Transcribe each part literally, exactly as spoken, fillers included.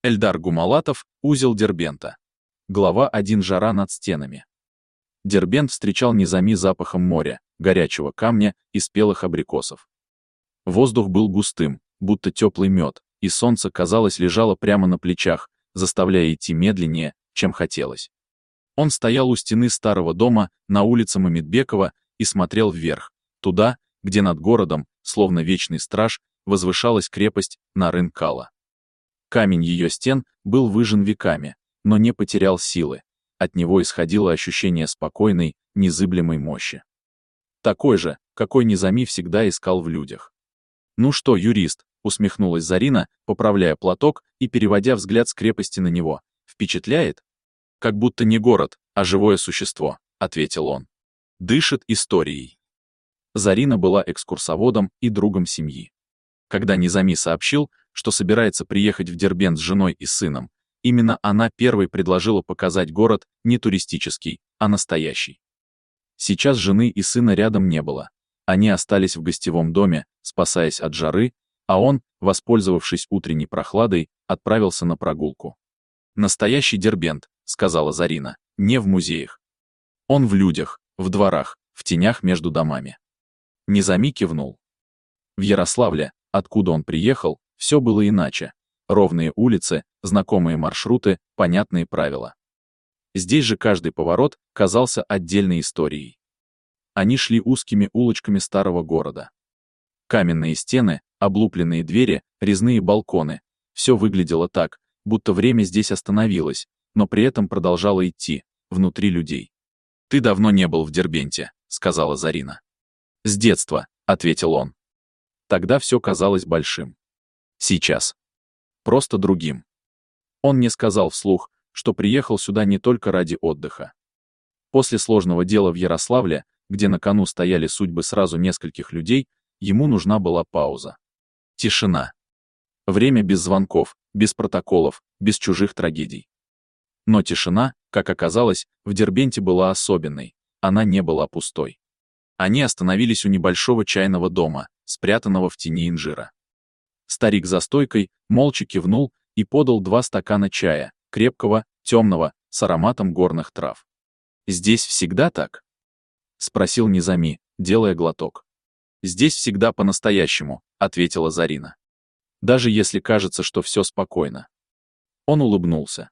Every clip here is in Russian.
Эльдар Гумалатов, узел Дербента. Глава один. Жара над стенами. Дербент встречал Низами запахом моря, горячего камня и спелых абрикосов. Воздух был густым, будто теплый мед, и солнце, казалось, лежало прямо на плечах, заставляя идти медленнее, чем хотелось. Он стоял у стены старого дома на улице Мамедбекова и смотрел вверх, туда, где над городом, словно вечный страж, возвышалась крепость Нарын-Кала. Камень ее стен был выжжен веками, но не потерял силы. От него исходило ощущение спокойной, незыблемой мощи. Такой же, какой Низами всегда искал в людях. «Ну что, юрист?» — усмехнулась Зарина, поправляя платок и переводя взгляд с крепости на него. «Впечатляет?» «Как будто не город, а живое существо», — ответил он. «Дышит историей». Зарина была экскурсоводом и другом семьи. Когда Низами сообщил, что собирается приехать в Дербент с женой и сыном, именно она первой предложила показать город не туристический, а настоящий. Сейчас жены и сына рядом не было. Они остались в гостевом доме, спасаясь от жары, а он, воспользовавшись утренней прохладой, отправился на прогулку. «Настоящий Дербент», — сказала Зарина, — «не в музеях. Он в людях, в дворах, в тенях между домами». Низами кивнул. В Ярославле, откуда он приехал, все было иначе. Ровные улицы, знакомые маршруты, понятные правила. Здесь же каждый поворот казался отдельной историей. Они шли узкими улочками старого города. Каменные стены, облупленные двери, резные балконы. Все выглядело так, будто время здесь остановилось, но при этом продолжало идти, внутри людей. «Ты давно не был в Дербенте», — сказала Зарина. «С детства», — ответил он. Тогда все казалось большим. Сейчас. Просто другим. Он не сказал вслух, что приехал сюда не только ради отдыха. После сложного дела в Ярославле, где на кону стояли судьбы сразу нескольких людей, ему нужна была пауза. Тишина. Время без звонков, без протоколов, без чужих трагедий. Но тишина, как оказалось, в Дербенте была особенной, она не была пустой. Они остановились у небольшого чайного дома, спрятанного в тени инжира. Старик за стойкой молча кивнул и подал два стакана чая, крепкого, темного, с ароматом горных трав. «Здесь всегда так?» — спросил Низами, делая глоток. «Здесь всегда по-настоящему», — ответила Зарина. «Даже если кажется, что все спокойно». Он улыбнулся.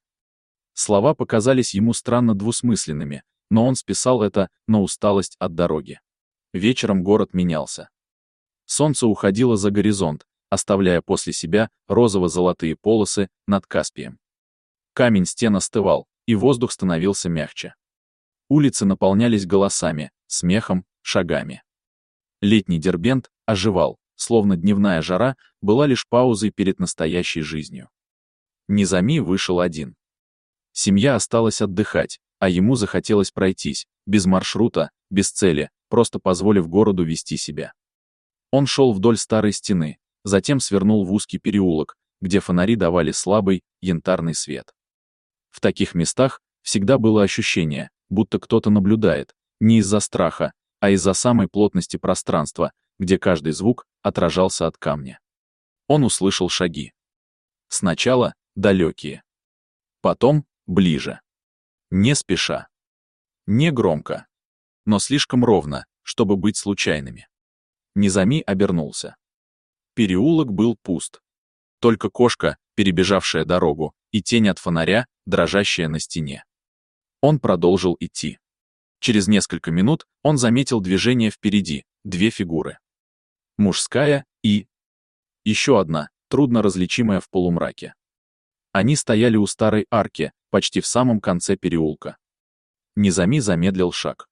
Слова показались ему странно двусмысленными, но он списал это на усталость от дороги. Вечером город менялся. Солнце уходило за горизонт, оставляя после себя розово-золотые полосы над Каспием. Камень стен остывал, и воздух становился мягче. Улицы наполнялись голосами, смехом, шагами. Летний Дербент оживал, словно дневная жара была лишь паузой перед настоящей жизнью. Низами вышел один. Семья осталась отдыхать, а ему захотелось пройтись, без маршрута, без цели, просто позволив городу вести себя. Он шел вдоль старой стены, затем свернул в узкий переулок, где фонари давали слабый, янтарный свет. В таких местах всегда было ощущение, будто кто-то наблюдает, не из-за страха, а из-за самой плотности пространства, где каждый звук отражался от камня. Он услышал шаги. Сначала далекие. Потом ближе. Не спеша. Не громко. Но слишком ровно, чтобы быть случайными. Низами обернулся. Переулок был пуст. Только кошка, перебежавшая дорогу, и тень от фонаря, дрожащая на стене. Он продолжил идти. Через несколько минут он заметил движение впереди, две фигуры. Мужская и... еще одна, трудно различимая в полумраке. Они стояли у старой арки, почти в самом конце переулка. Низами замедлил шаг.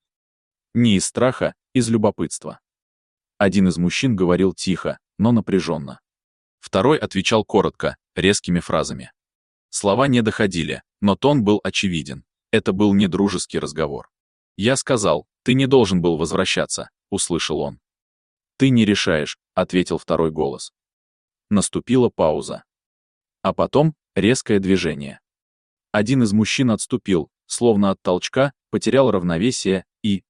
Не из страха, из любопытства. Один из мужчин говорил тихо, но напряженно. Второй отвечал коротко, резкими фразами. Слова не доходили, но тон был очевиден. Это был не дружеский разговор. «Я сказал, ты не должен был возвращаться», — услышал он. «Ты не решаешь», — ответил второй голос. Наступила пауза. А потом резкое движение. Один из мужчин отступил, словно от толчка, потерял равновесие и...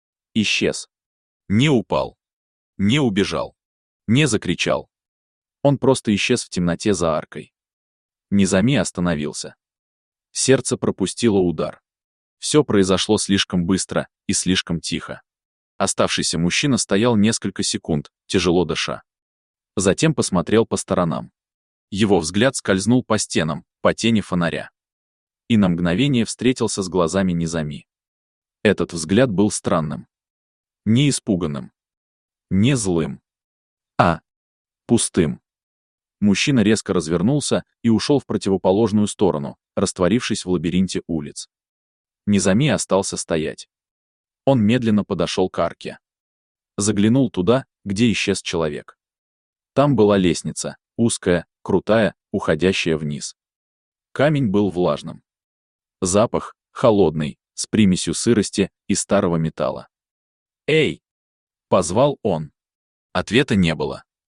исчез. Не упал. Не убежал. Не закричал. Он просто исчез в темноте за аркой. Низами остановился. Сердце пропустило удар. Все произошло слишком быстро и слишком тихо. Оставшийся мужчина стоял несколько секунд, тяжело дыша. Затем посмотрел по сторонам. Его взгляд скользнул по стенам, по тени фонаря. И на мгновение встретился с глазами Низами. Этот взгляд был странным. Не испуганным. Не злым. А пустым. Мужчина резко развернулся и ушел в противоположную сторону, растворившись в лабиринте улиц. Низами остался стоять. Он медленно подошел к арке. Заглянул туда, где исчез человек. Там была лестница, узкая, крутая, уходящая вниз. Камень был влажным. Запах, холодный, с примесью сырости и старого металла. «Эй!» — позвал он. Ответа не было.